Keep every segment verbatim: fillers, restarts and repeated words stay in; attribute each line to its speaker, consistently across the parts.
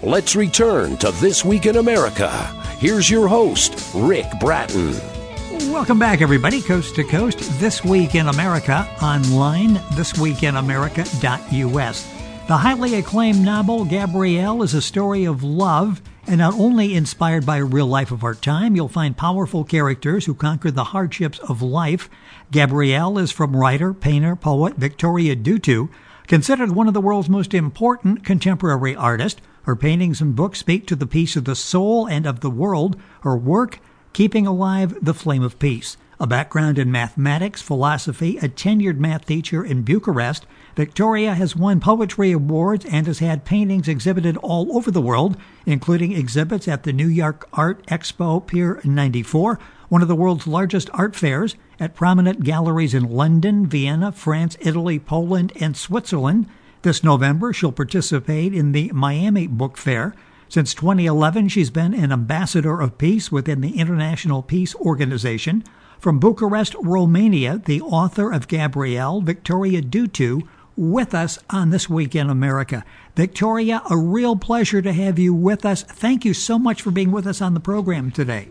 Speaker 1: Let's return to This Week in America. Here's your host, Rick Bratton.
Speaker 2: Welcome back, everybody, coast to coast. This Week in America, online, this week in america dot u s. The highly acclaimed novel Gabrielle is a story of love, and not only inspired by real life of our time, you'll find powerful characters who conquer the hardships of life. Gabrielle is from writer, painter, poet Victoria Dutu, considered one of the world's most important contemporary artists. Her paintings and books speak to the peace of the soul and of the world. Her work, Keeping Alive the Flame of Peace. A background in mathematics, philosophy, a tenured math teacher in Bucharest, Victoria has won poetry awards and has had paintings exhibited all over the world, including exhibits at the New York Art Expo Pier ninety-four, one of the world's largest art fairs, at prominent galleries in London, Vienna, France, Italy, Poland, and Switzerland. This November, she'll participate in the Miami Book Fair. Since twenty eleven, she's been an ambassador of peace within the International Peace Organization. From Bucharest, Romania, the author of Gabrielle, Victoria Dutu, with us on This Week in America. Victoria, a real pleasure to have you with us. Thank you so much for being with us on the program today.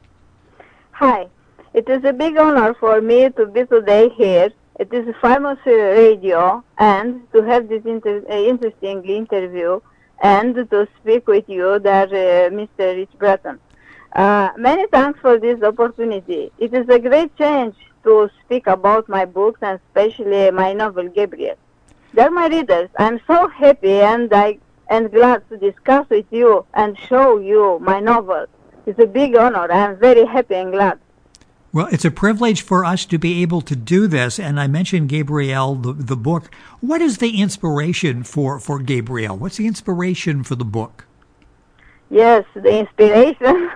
Speaker 3: Hi. It is a big honor for me to be today here. It is a famous uh, radio, and to have this inter- uh, interesting interview and to speak with you, there, uh, Mister Rich Bratton. Uh, many thanks for this opportunity. It is a great change to speak about my books and especially my novel, Gabrielle. Dear my readers, I'm so happy and I and glad to discuss with you and show you my novel. It's a big honor. I'm very happy and glad.
Speaker 2: Well, it's a privilege for us to be able to do this, and I mentioned Gabrielle, the, the book. What is the inspiration for, for Gabrielle? What's the inspiration for the book?
Speaker 3: Yes, the inspiration.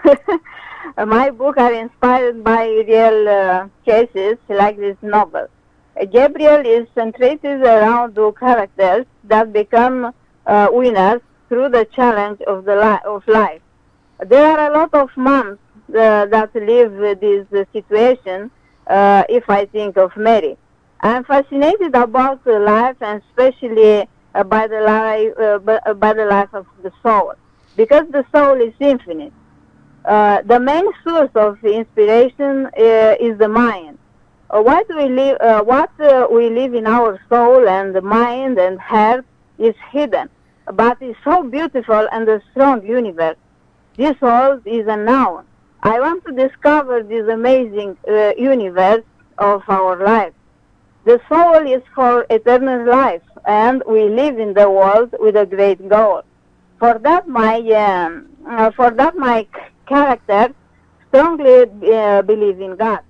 Speaker 3: My book are inspired by real uh, cases like this novel. Uh, Gabrielle is centered around the characters that become uh, winners through the challenge of the li- of life. There are a lot of moms uh, that live with this uh, situation. Uh, if I think of Mary, I'm fascinated about the life, and especially uh, by the life uh, by, uh, by the life of the soul, because the soul is infinite. Uh, the main source of inspiration uh, is the mind. Uh, what we live, uh, what uh, we live in our soul and the mind and heart is hidden, but it's so beautiful and a strong universe. This world is unknown. I want to discover this amazing uh, universe of our life. The soul is for eternal life, and we live in the world with a great goal. For that, my um, uh, for that my c- character strongly uh, believe in God.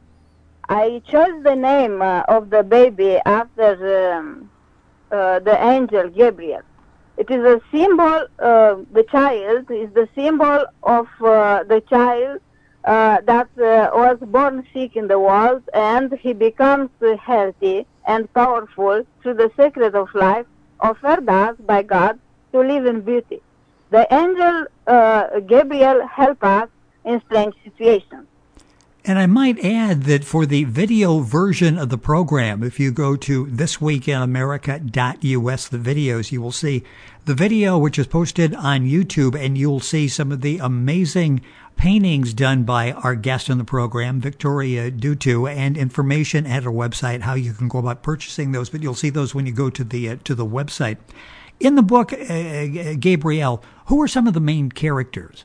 Speaker 3: I chose the name uh, of the baby after um, uh, the angel Gabriel. It is a symbol. Uh, the child is the symbol of uh, the child uh, that uh, was born sick in the world, and he becomes uh, healthy and powerful through the secret of life offered us by God to live in beauty. The angel uh, Gabriel helps us in strange situations.
Speaker 2: And I might add that for the video version of the program, if you go to this week in america dot u s, the videos, you will see the video which is posted on YouTube, and you'll see some of the amazing paintings done by our guest on the program, Victoria Dutu, and information at her website, how you can go about purchasing those. But you'll see those when you go to the uh, to the website. In the book, uh, Gabrielle, who are some of the main characters?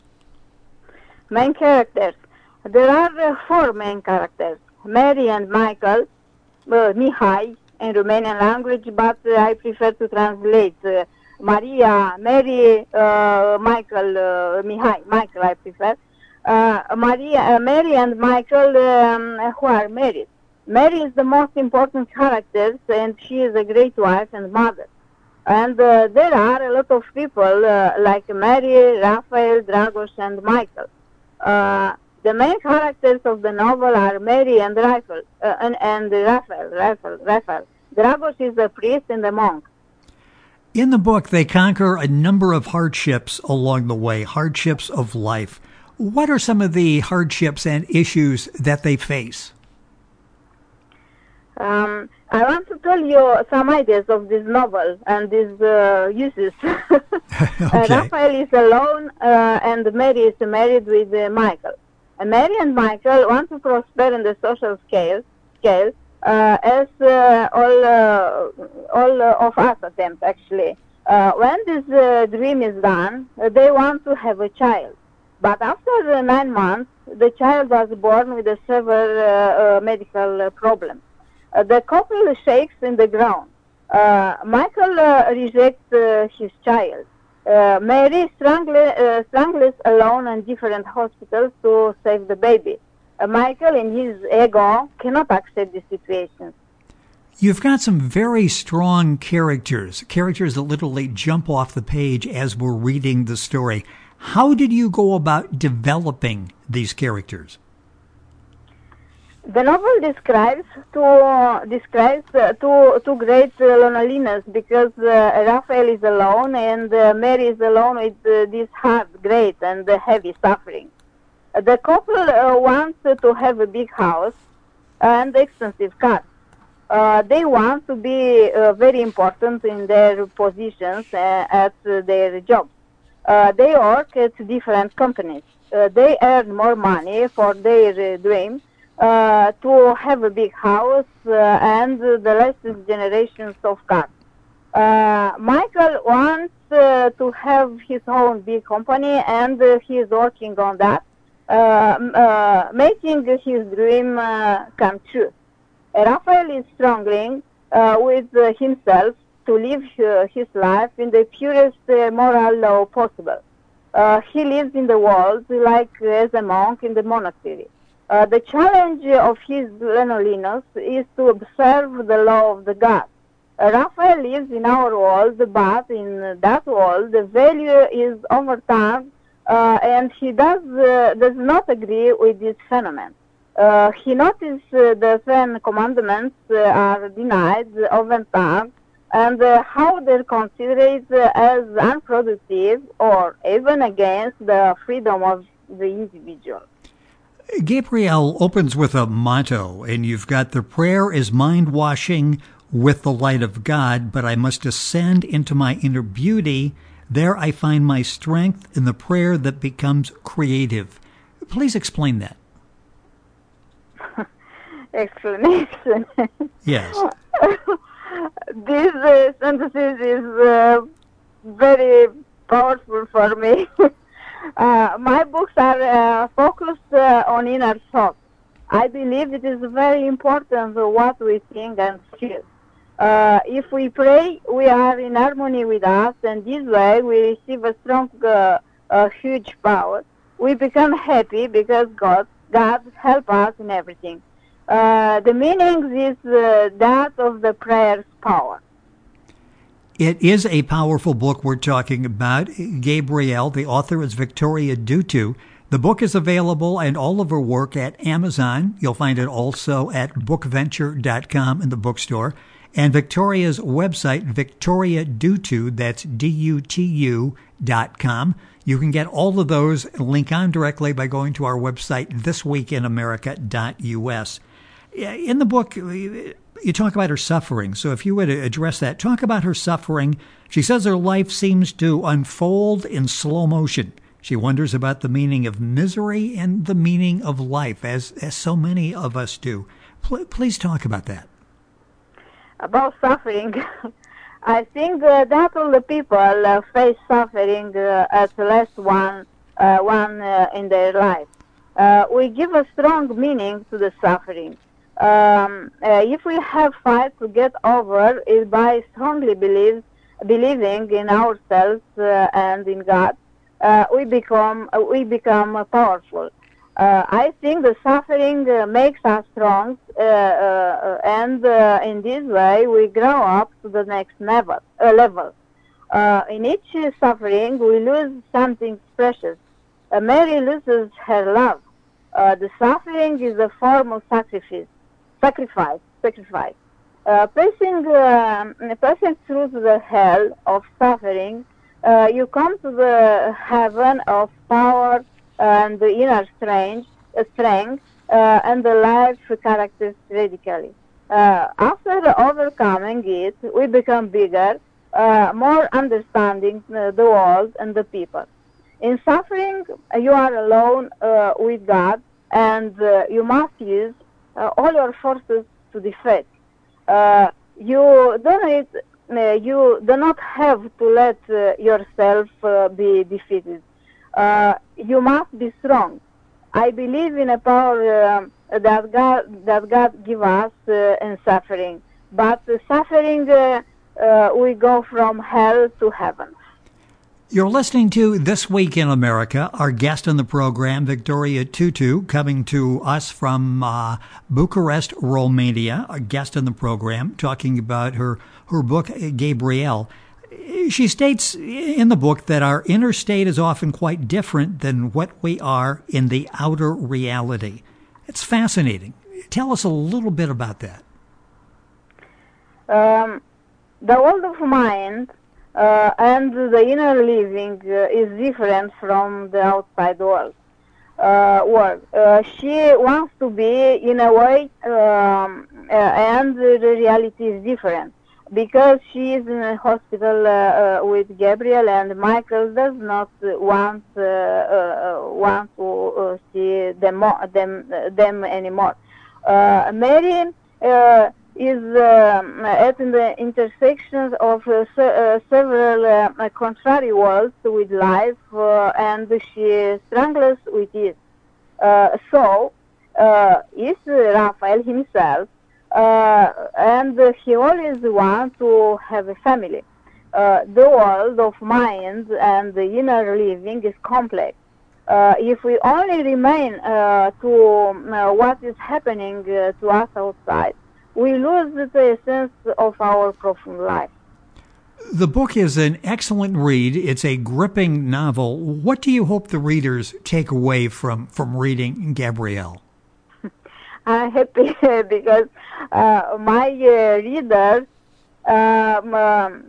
Speaker 3: Main characters. There are uh, four main characters, Mary and Michael, uh, Mihai in Romanian language, but uh, I prefer to translate uh, Maria, Mary, uh, Michael, uh, Mihai, Michael I prefer. Uh, Maria, uh, Mary and Michael um, who are married. Mary is the most important character, and she is a great wife and mother. And uh, there are a lot of people uh, like Mary, Raphael, Dragos, and Michael. Uh, the main characters of the novel are Mary and Raphael, uh, and, and Raphael, Raphael, Raphael. Dragos is the priest and the monk.
Speaker 2: In the book, they conquer a number of hardships along the way, hardships of life. What are some of the hardships and issues that they face?
Speaker 3: Um, I want to tell you some ideas of this novel and these uh, uses. uh,
Speaker 2: Okay.
Speaker 3: Raphael is alone, uh, and Mary is married with uh, Michael. Uh, Mary and Michael want to prosper in the social scale, scale uh, as uh, all uh, all uh, of us attempt, actually. Uh, when this uh, dream is done, uh, they want to have a child. But after uh, nine months, the child was born with a severe uh, uh, medical uh, problem. Uh, the couple shakes in the ground. Uh, Michael uh, rejects uh, his child. Uh, Mary strangles, uh, strangles alone in different hospitals to save the baby. Uh, Michael, in his ego, cannot accept the situation.
Speaker 2: You've got some very strong characters, characters that literally jump off the page as we're reading the story. How did you go about developing these characters?
Speaker 3: The novel describes two uh, describes uh, two two great uh, loneliness because uh, Raphael is alone and uh, Mary is alone with uh, this hard, great, and uh, heavy suffering. Uh, the couple uh, wants uh, to have a big house and expensive cars. Uh, they want to be uh, very important in their positions uh, at uh, their jobs. Uh, they work at different companies. Uh, they earn more money for their uh, dream. Uh, to have a big house uh, and uh, the latest generations of cars. Uh, Michael wants uh, to have his own big company, and uh, he is working on that, uh, uh, making his dream uh, come true. Raphael is struggling uh, with uh, himself to live uh, his life in the purest uh, moral law possible. Uh, he lives in the world like uh, as a monk in the monastery. Uh, the challenge of his loneliness is to observe the law of the God. Uh, Raphael lives in our world, but in that world the value is overturned, uh, and he does uh, does not agree with this phenomenon. Uh, he notices uh, the Ten Commandments uh, are denied, overturned, and uh, how they're considered uh, as unproductive or even against the freedom of the individual.
Speaker 2: Gabriel opens with a motto, and you've got the prayer is mind-washing with the light of God, but I must ascend into my inner beauty. There I find my strength in the prayer that becomes creative. Please explain that.
Speaker 3: Explanation.
Speaker 2: Yes.
Speaker 3: This uh, synthesis is uh, very powerful for me. Uh, my books are uh, focused uh, on inner thought. I believe it is very important uh, what we think and feel. Uh, if we pray, we are in harmony with us, and this way we receive a strong, uh, uh, huge power. We become happy because God, God helps us in everything. Uh, the meaning is uh, that of the prayer's power.
Speaker 2: It is a powerful book we're talking about. Gabrielle, the author, is Victoria Dutu. The book is available and all of her work at Amazon. You'll find it also at book venture dot com in the bookstore. And Victoria's website, Victoria Dutu, that's D U T U dot com. You can get all of those, link on directly by going to our website, this week in america dot U S. In the book, you talk about her suffering. So if you would address that, talk about her suffering. She says her life seems to unfold in slow motion. She wonders about the meaning of misery and the meaning of life, as, as so many of us do. P- please talk about that.
Speaker 3: About suffering, I think uh, that all the people uh, face suffering uh, at least one, uh, one uh, in their life. Uh, we give a strong meaning to the suffering. Um, uh, if we have fight to get over it by strongly believe, believing in ourselves uh, and in God, uh, we become uh, we become uh, powerful. Uh, I think the suffering uh, makes us strong, uh, uh, and uh, in this way we grow up to the next level. Uh, level. Uh, in each suffering, we lose something precious. Uh, Mary loses her love. Uh, the suffering is a form of sacrifice. Sacrifice, sacrifice. Uh, passing, uh, passing through the hell of suffering, uh, you come to the heaven of power and the inner strength, uh, strength uh, and the life characters radically. Uh, after overcoming it, we become bigger, uh, more understanding uh, the world and the people. In suffering, uh, you are alone uh, with God, and uh, you must use uh, all your forces to defeat. Uh, you don't need, uh, you do not have to let uh, yourself uh, be defeated. Uh, you must be strong. I believe in a power um, that God that God give us uh, in suffering, but the suffering uh, uh, we go from hell to heaven.
Speaker 2: You're listening to This Week in America. Our guest on the program, Victoria Tutu, coming to us from uh, Bucharest, Romania. A guest on the program, talking about her her book, Gabrielle. She states in the book that our inner state is often quite different than what we are in the outer reality. It's fascinating. Tell us a little bit about that.
Speaker 3: Um, the world of mind uh, and the inner living uh, is different from the outside world. Uh, world. Uh, she wants to be in a way, um, uh, and the reality is different. Because she is in a hospital uh, uh, with Gabriel, and Michael does not want uh, uh, want to uh, see them them them anymore. Uh, Mary uh, is um, at the intersections of uh, se uh, several uh, contrary worlds with life, uh, and she struggles with it. Uh, so, uh, is Raphael himself. Uh, and uh, he always wants to have a family. Uh, the world of mind and the inner living is complex. Uh, if we only remain uh, to uh, what is happening uh, to us outside, we lose the essence of our profound life.
Speaker 2: The book is an excellent read. It's a gripping novel. What do you hope the readers take away from, from reading Gabrielle?
Speaker 3: I'm happy because uh, my uh, readers, um, um,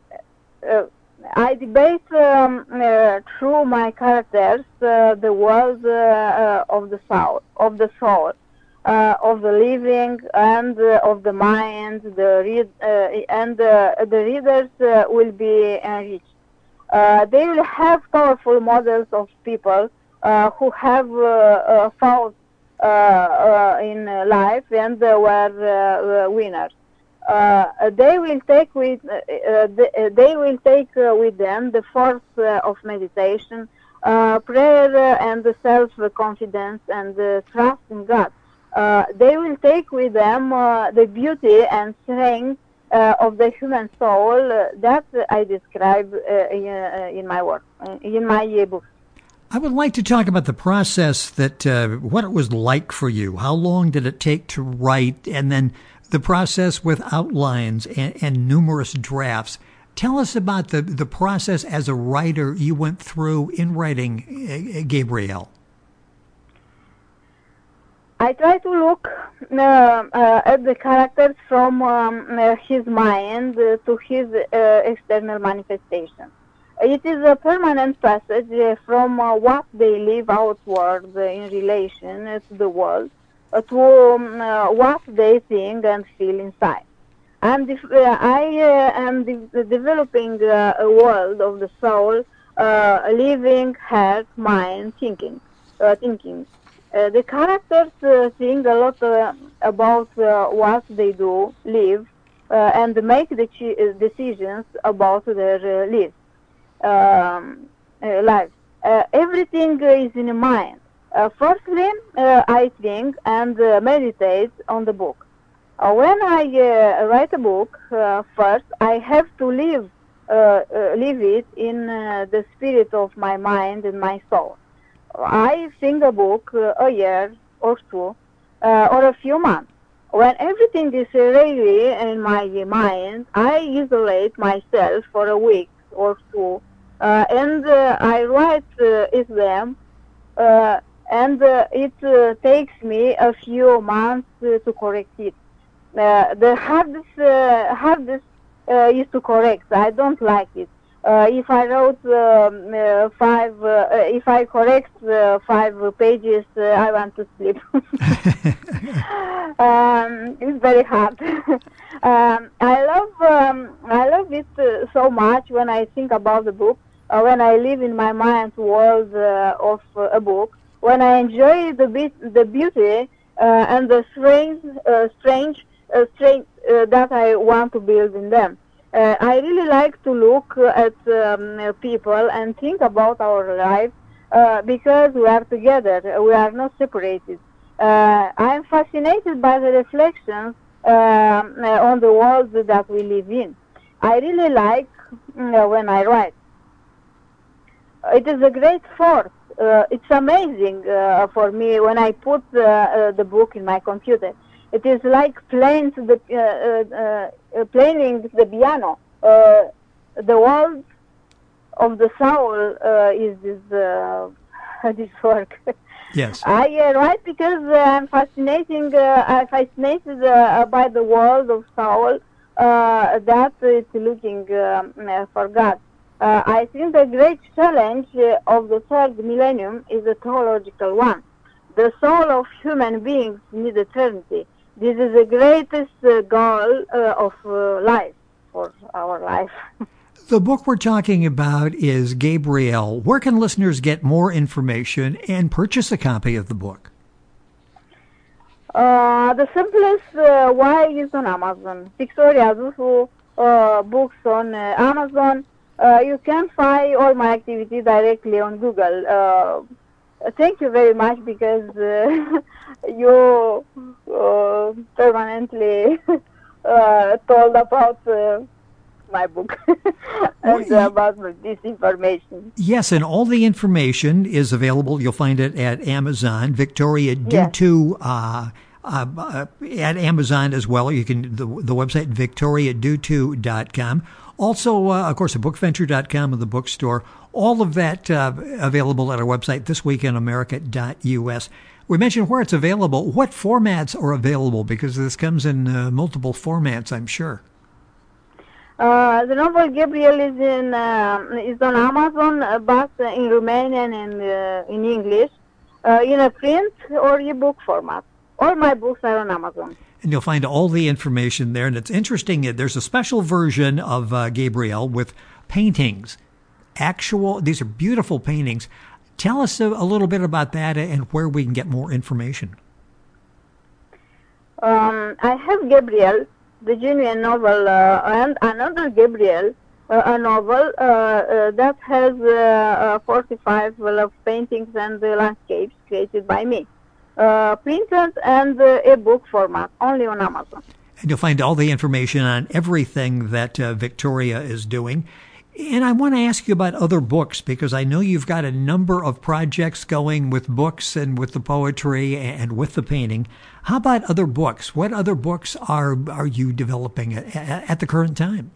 Speaker 3: uh, I debate um, uh, through my characters uh, the world uh, uh, of the soul, of the soul, uh, of the living, and uh, of the mind. The read uh, and uh, the readers uh, will be enriched. Uh, they will have powerful models of people uh, who have uh, uh, fought Uh, uh, in uh, life and uh, were uh, winners. Uh, they will take with uh, uh, they, uh, they will take uh, with them the force uh, of meditation, uh, prayer, uh, and the self-confidence and uh, trust in God. Uh, they will take with them uh, the beauty and strength uh, of the human soul uh, that I describe uh, in, uh, in my work, in my uh, book.
Speaker 2: I would like to talk about the process that, uh, what it was like for you. How long did it take to write? And then the process with outlines and, and numerous drafts. Tell us about the, the process as a writer you went through in writing uh, Gabrielle.
Speaker 3: I try to look uh, uh, at the characters from um, uh, his mind uh, to his uh, external manifestation. It is a permanent passage uh, from uh, what they live outward uh, in relation uh, to the world uh, to um, uh, what they think and feel inside. I'm def uh, I uh, am de developing uh, a world of the soul, uh, living, heart, mind, thinking. Uh, thinking. Uh, the characters uh, think a lot uh, about uh, what they do, live, uh, and make the decisions about their uh, lives. Um, uh, life. Uh, everything is in the mind. Uh, firstly, uh, I think and uh, meditate on the book. Uh, when I uh, write a book, uh, first I have to live, uh, uh, live it in uh, the spirit of my mind and my soul. I think a book uh, a year or two, uh, or a few months. When everything is really in my mind, I isolate myself for a week or two. Uh, and uh, I write uh, it them, uh, and uh, it uh, takes me a few months uh, to correct it. Uh, the hardest, uh, hardest uh, is to correct. I don't like it. Uh, Uh, if I wrote um, uh, five, uh, if I correct uh, five pages, uh, I want to sleep. um, it's very hard. um, I love, um, I love it uh, so much when I think about the book. Uh, when I live in my mind's world uh, of uh, a book. When I enjoy the be- the beauty uh, and the strange, uh, strange, uh, strange uh, that I want to build in them. Uh, I really like to look at um, people and think about our life uh, because we are together. We are not separated. Uh, I am fascinated by the reflections uh, on the world that we live in. I really like uh, when I write. It is a great force. Uh, it's amazing uh, for me when I put uh, uh, the book in my computer. It is like playing the uh, uh, uh, playing the piano. Uh, the world of the soul uh, is this uh, this work.
Speaker 2: Yes.
Speaker 3: I uh, write because uh, I'm fascinating. Uh, I'm fascinated uh, by the world of soul uh, that is looking um, uh, for God. Uh, I think the great challenge uh, of the third millennium is a theological one. The soul of human beings need eternity. This is the greatest uh, goal uh, of uh, life, for our life.
Speaker 2: The book we're talking about is Gabriel. Where can listeners get more information and purchase a copy of the book?
Speaker 3: Uh, the simplest uh, way is on Amazon. Victoria Zufu uh, books on uh, Amazon. Uh, you can find all my activity directly on Google. Uh, thank you very much because uh, you uh, permanently uh, told about uh, my book and uh, about this information.
Speaker 2: Yes, and all the information is available. You'll find it at Amazon. Victoria Dutu yes. uh, uh, uh, at Amazon as well. You can the, the website victoria dutu dot com. Also, uh, of course, at book venture dot com and the bookstore. All of that uh, available at our website, this week in america dot u s. We mentioned where it's available. What formats are available? Because this comes in uh, multiple formats, I'm sure.
Speaker 3: Uh, the novel Gabriel is in uh, is on Amazon, uh, but uh, in Romanian and uh, in English, uh, in a print or ebook format. All my books are on Amazon.
Speaker 2: And you'll find all the information there. And it's interesting, there's a special version of uh, Gabriel with paintings. Actual, these are beautiful paintings. Tell us a, a little bit about that and where we can get more information.
Speaker 3: Um, I have Gabriel, the genuine novel, uh, and another Gabriel, uh, a novel uh, uh, that has uh, uh, forty-five love paintings and uh, landscapes created by me. Uh, printed and uh, e-book format, only on Amazon.
Speaker 2: And you'll find all the information on everything that uh, Victoria is doing. And I want to ask you about other books, because I know you've got a number of projects going with books and with the poetry and with the painting. How about other books? What other books are are you developing at, at the current time?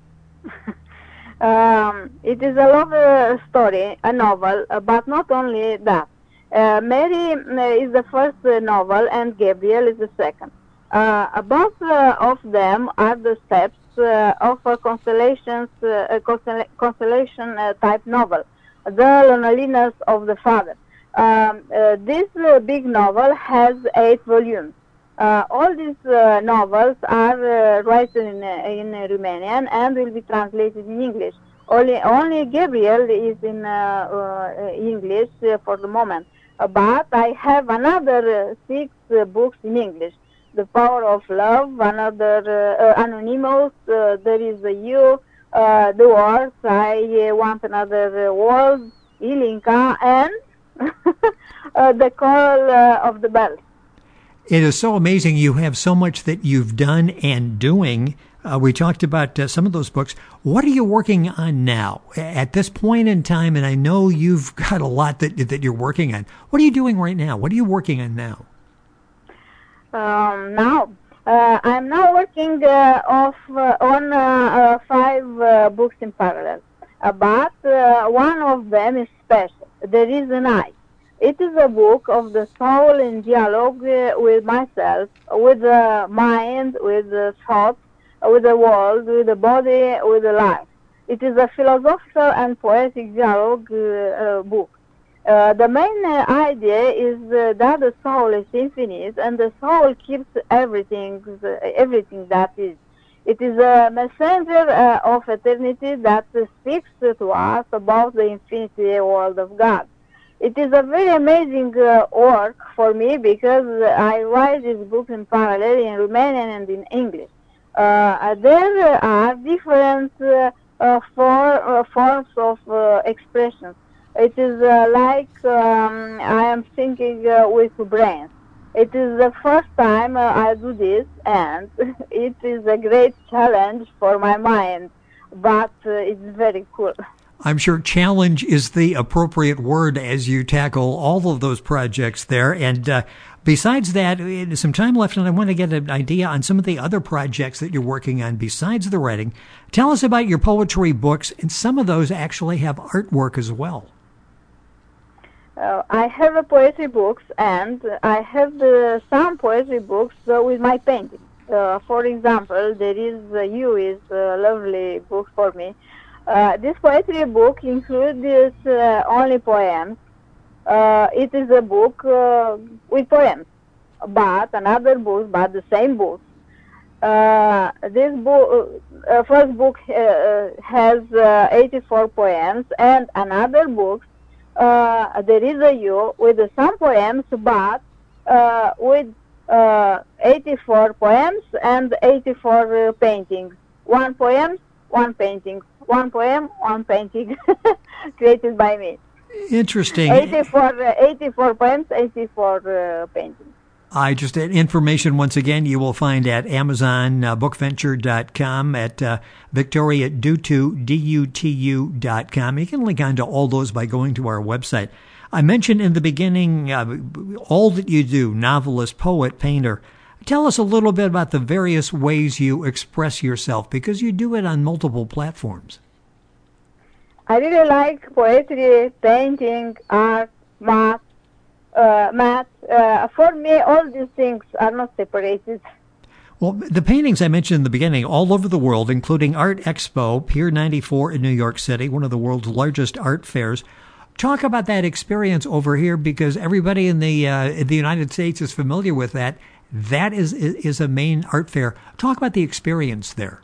Speaker 3: um, it is a love uh, story, a novel, uh, but not only that. Uh, Mary uh, is the first uh, novel and Gabriel is the second. Uh, both uh, of them are the steps uh, of a constellations, uh, a constella- constellation uh, type novel, The Loneliness of the Father. Um, uh, this uh, big novel has eight volumes. Uh, all these uh, novels are uh, written in, uh, in uh, Romanian and will be translated in English. Only, only Gabriel is in uh, uh, English uh, for the moment. Uh, but I have another uh, six uh, books in English. The Power of Love, another uh, uh, Anonymous, uh, There is a You, uh, The Wars, I uh, Want Another uh, World, Ilinka, and uh, The Call uh, of the Bells.
Speaker 2: It is so amazing. You have so much that you've done and doing. Uh, we talked about uh, some of those books. What are you working on now at this point in time? And I know you've got a lot that that you're working on. What are you doing right now? What are you working on now?
Speaker 3: Um, now, uh, I'm now working uh, off, uh, on uh, uh, five uh, books in parallel. Uh, but uh, one of them is special. There is an I. It is a book of the soul in dialogue uh, with myself, with the mind, with the thoughts, with the world, with the body, with the life. It is a philosophical and poetic dialogue uh, uh, book. Uh, the main uh, idea is uh, that the soul is infinite, and the soul keeps everything, uh, everything that is. It is a messenger uh, of eternity that uh, speaks to us about the infinity world of God. It is a very amazing uh, work for me because I write this book in parallel in Romanian and in English. Uh, there are different uh, uh, for, uh, forms of uh, expression. It is uh, like um, I am thinking uh, with brains. It is the first time uh, I do this, and it is a great challenge for my mind, but uh, it's very cool.
Speaker 2: I'm sure challenge is the appropriate word as you tackle all of those projects there. And uh, besides that, there's some time left, and I want to get an idea on some of the other projects that you're working on besides the writing. Tell us about your poetry books, and some of those actually have artwork as well.
Speaker 3: Uh, I have a poetry books, and I have uh, some poetry books uh, with my paintings. Uh, for example, there is uh, You is a lovely book for me. Uh, this poetry book includes uh, only poems. Uh, it is a book uh, with poems, but another book, but the same book. Uh, this book, uh, first book uh, has uh, eighty-four poems, and another book. Uh, there is a You with uh, some poems, but uh, with uh, eighty-four poems and eighty-four uh, paintings. One poem, one painting. One poem, one painting, created by me.
Speaker 2: Interesting.
Speaker 3: eighty-four, uh, eighty-four poems, eighty-four uh, paintings.
Speaker 2: I just add information once again you will find at Amazon uh, book venture dot com, at uh, Victoria Dutu, D U T U dot com. You can link on to all those by going to our website. I mentioned in the beginning uh, all that you do, novelist, poet, painter. Tell us a little bit about the various ways you express yourself, because you do it on multiple platforms.
Speaker 3: I really like poetry, painting, art, math, uh, math. Uh, for me, all these things are not separated.
Speaker 2: Well, the paintings I mentioned in the beginning, all over the world, including Art Expo, Pier ninety-four in New York City, one of the world's largest art fairs. Talk about that experience over here, because everybody in the uh, in the United States is familiar with that. That is is a main art fair. Talk about the experience there.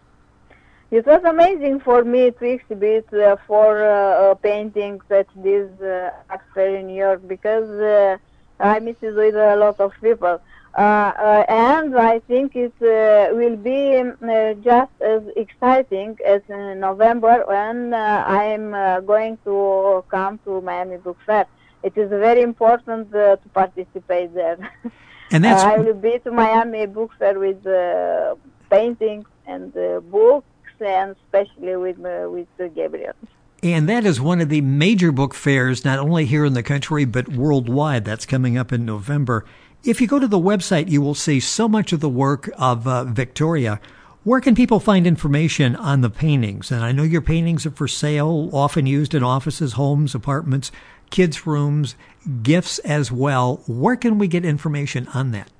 Speaker 3: It was amazing for me to exhibit uh, for uh, uh, paintings at this uh, art fair in New York, because uh, I met with a lot of people. Uh, uh, and I think it uh, will be uh, just as exciting as in November when uh, I am uh, going to come to Miami Book Fair. It is very important uh, to participate there.
Speaker 2: And that's...
Speaker 3: uh, I will be to Miami Book Fair with uh, paintings and uh, books, and especially with uh, with uh, Gabriel.
Speaker 2: And that is one of the major book fairs, not only here in the country, but worldwide. That's coming up in November. If you go to the website, you will see so much of the work of uh, Victoria. Where can people find information on the paintings? And I know your paintings are for sale, often used in offices, homes, apartments, kids' rooms, gifts as well. Where can we get information on that?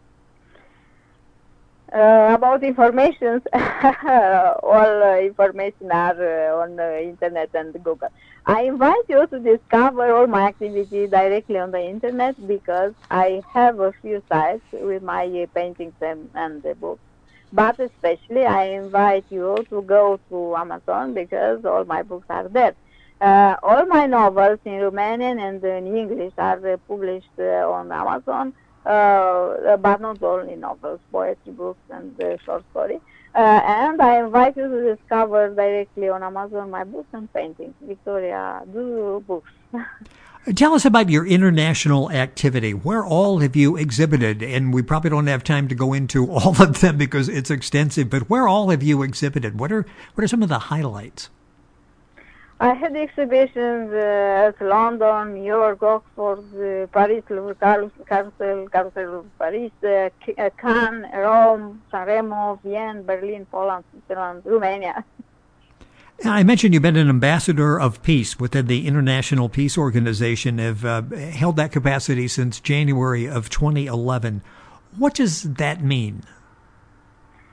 Speaker 3: Uh, about information, all uh, information are uh, on the internet and Google. I invite you to discover all my activity directly on the internet, because I have a few sites with my uh, paintings and, and the books. But especially I invite you to go to Amazon, because all my books are there. Uh, all my novels in Romanian and in English are uh, published uh, on Amazon. Uh, but not only novels, poetry books and uh, short story. Uh, and I invite you to discover directly on Amazon my books and paintings. Victoria do books.
Speaker 2: Tell us about your international activity. Where all have you exhibited? And we probably don't have time to go into all of them because it's extensive, but where all have you exhibited? What are what are some of the highlights?
Speaker 3: I had exhibitions uh, at London, New York, Oxford, uh, Paris, Louvre, Carousel, Carousel, Paris, uh, Cannes, Rome, Sanremo, Vienna, Berlin, Poland, Switzerland, Romania.
Speaker 2: I mentioned you've been an ambassador of peace within the International Peace Organization, have uh, held that capacity since January of twenty eleven. What does that mean?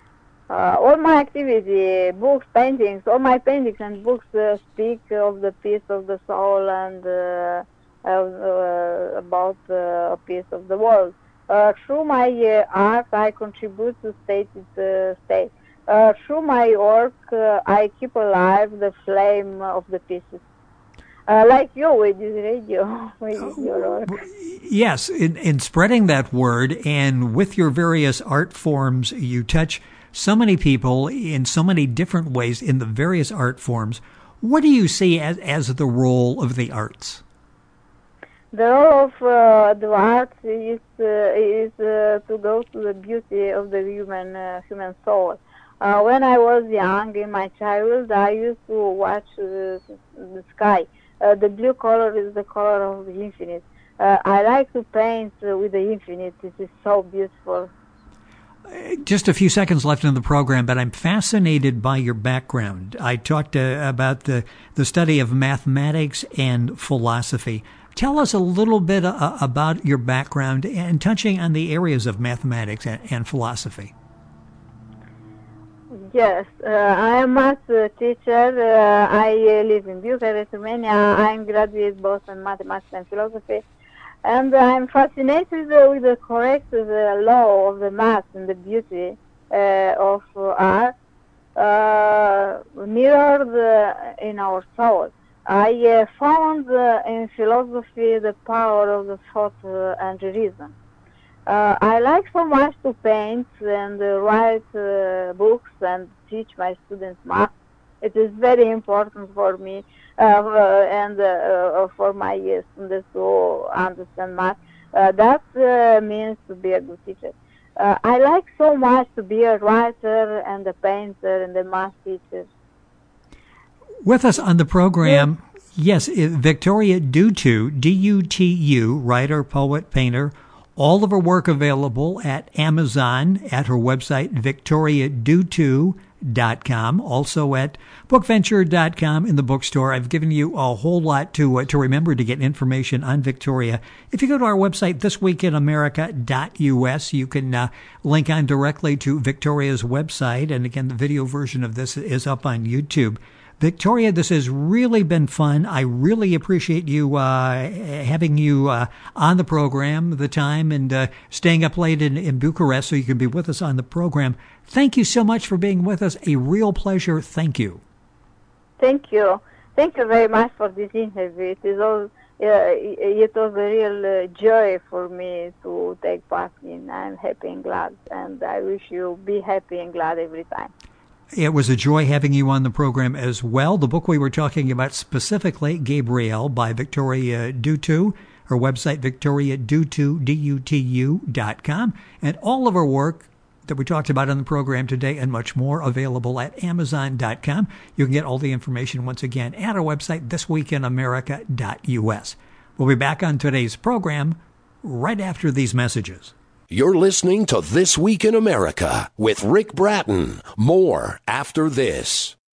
Speaker 3: Uh, all my activity, books, paintings, all my paintings and books uh, speak of the peace of the soul and uh, uh, about uh, a piece of the world. Uh, through my uh, art, I contribute to state its uh, state. Uh, through my work, uh, I keep alive the flame of the pieces. Uh, like you with this radio, with your work.
Speaker 2: Yes, in, in spreading that word and with your various art forms, you touch so many people in so many different ways in the various art forms. What do you see as, as the role of the arts?
Speaker 3: The role of uh, the arts is uh, is uh, to go to the beauty of the human uh, human soul. Uh, when I was young, in my childhood, I used to watch uh, the sky. Uh, the blue color is the color of the infinite. Uh, I like to paint uh, with the infinite. It is so beautiful.
Speaker 2: Just a few seconds left in the program, but I'm fascinated by your background. I talked uh, about the, the study of mathematics and philosophy. Tell us a little bit uh, about your background and touching on the areas of mathematics and, and philosophy.
Speaker 3: Yes, uh, I am a math teacher. Uh, I uh, live in Bucharest, Romania. I'm graduate both in mathematics and philosophy. And I'm fascinated uh, with the correct uh, law of the math and the beauty uh, of uh, art uh, mirrored uh, in our soul. I uh, found uh, in philosophy the power of the thought uh, and reason. Uh, I like so much to paint and uh, write uh, books and teach my students math. It is very important for me uh, uh, and uh, uh, for my uh, students to understand math. Uh, that uh, means to be a good teacher. Uh, I like so much to be a writer and a painter and a math teacher.
Speaker 2: With us on the program, yes, Victoria Dutu, D U T U, writer, poet, painter. All of her work available at Amazon, at her website, victoria dutu dot com, also at bookventure dot com in the bookstore. I've given you a whole lot to uh, to remember to get information on Victoria. If you go to our website, this week in america dot U S, you can uh, link on directly to Victoria's website. And again, the video version of this is up on YouTube. Victoria, this has really been fun. I really appreciate you uh, having you uh, on the program, the time, and uh, staying up late in, in Bucharest so you can be with us on the program. Thank you so much for being with us. A real pleasure. Thank you.
Speaker 3: Thank you. Thank you very much for this interview. It is all. Uh, it was a real uh, joy for me to take part in. I'm happy and glad, and I wish you be happy and glad every time.
Speaker 2: It was a joy having you on the program as well. The book we were talking about specifically, Gabrielle, by Victoria Dutu. Her website, victoria dutu, D U T U dot com. And all of her work that we talked about on the program today and much more available at amazon dot com. You can get all the information once again at our website, this week in america dot U S. We'll be back on today's program right after these messages.
Speaker 1: You're listening to This Week in America with Rick Bratton. More after this.